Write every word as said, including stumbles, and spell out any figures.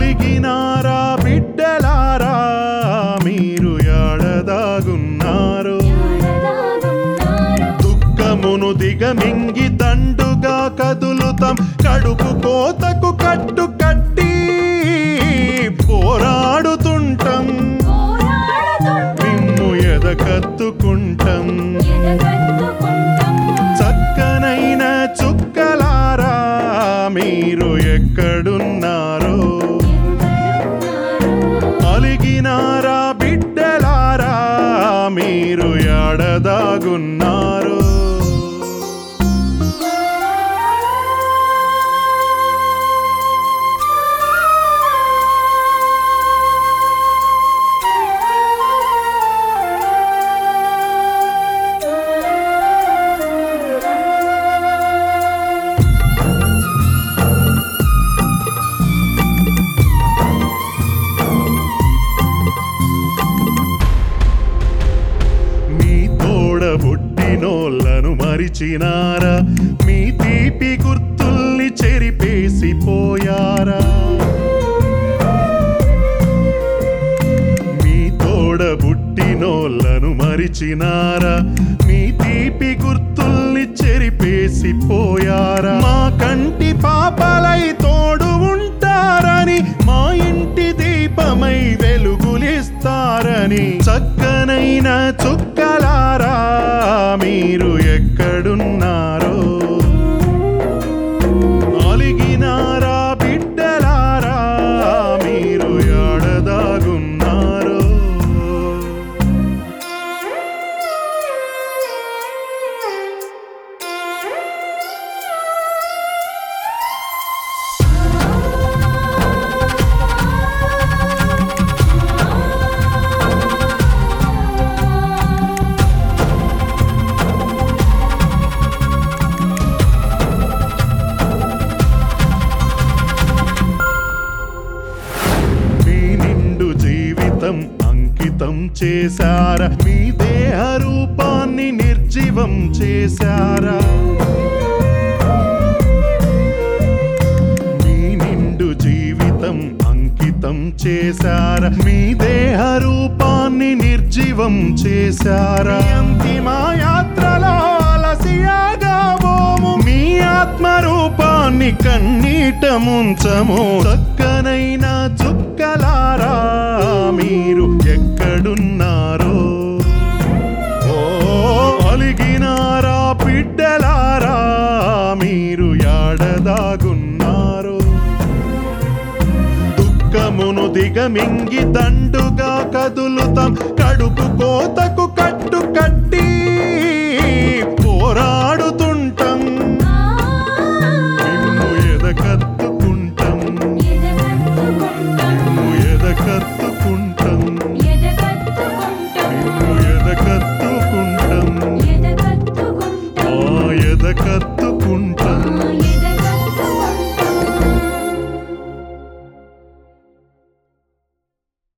అలిగినారా బిడ్డలారా మీరు యాడదాగున్నారు దుఃఖమును దిగమింగి దండుగా కదులుతాం కడుపు కోతకు కట్టు కట్టి పోరాడుతుంటాం మిమ్ము ఎదకత్తుకుంటాం చక్కనైన చుక్కలారా మీరు ఎక్కడున్నారో అలిగినారా బిడ్డలారా మీరు యాడదాగున్నారు పుట్టినోళ్ళను మరిచినారా మీ తీపి గుర్తుల్ని చెరిపేసిపోయారా మీ తోడ పుట్టినోళ్ళను మరిచినారా మీ తీపి గుర్తుల్ని చెరిపేసిపోయారా మా కంటి పాపలై తోడు ఉంటారని మా ఇంటి దీపమై వెలుగులిస్తారని చక్కనైన చుక్కలారా మీరు ఎక్కడున్నారో అలిగినారా బిడ్డలారా మీరు యాడదాగున్నారో అంకితం చేశారా మీ దేహ రూపాన్ని నిర్జీవం చేశారా మీ నిండు జీవితం అంకితం చేశారా మీ దేహ రూపాన్ని నిర్జీవం చేశారా అంతిమ యాత్రలో అలసియాగావోము మీ ఆత్మరూపాన్ని కన్నీట ముంచము చక్కనైన చుక్కలారా మీరు ఎక్కడున్నారో ఓ అలిగినారా బిడ్డలారా మీరు యాడదాగున్నారో దుఃఖమును దిగమింగి దండుగా కదులుతాం కడుపు కోతకు కట్టు కట్టి పోరా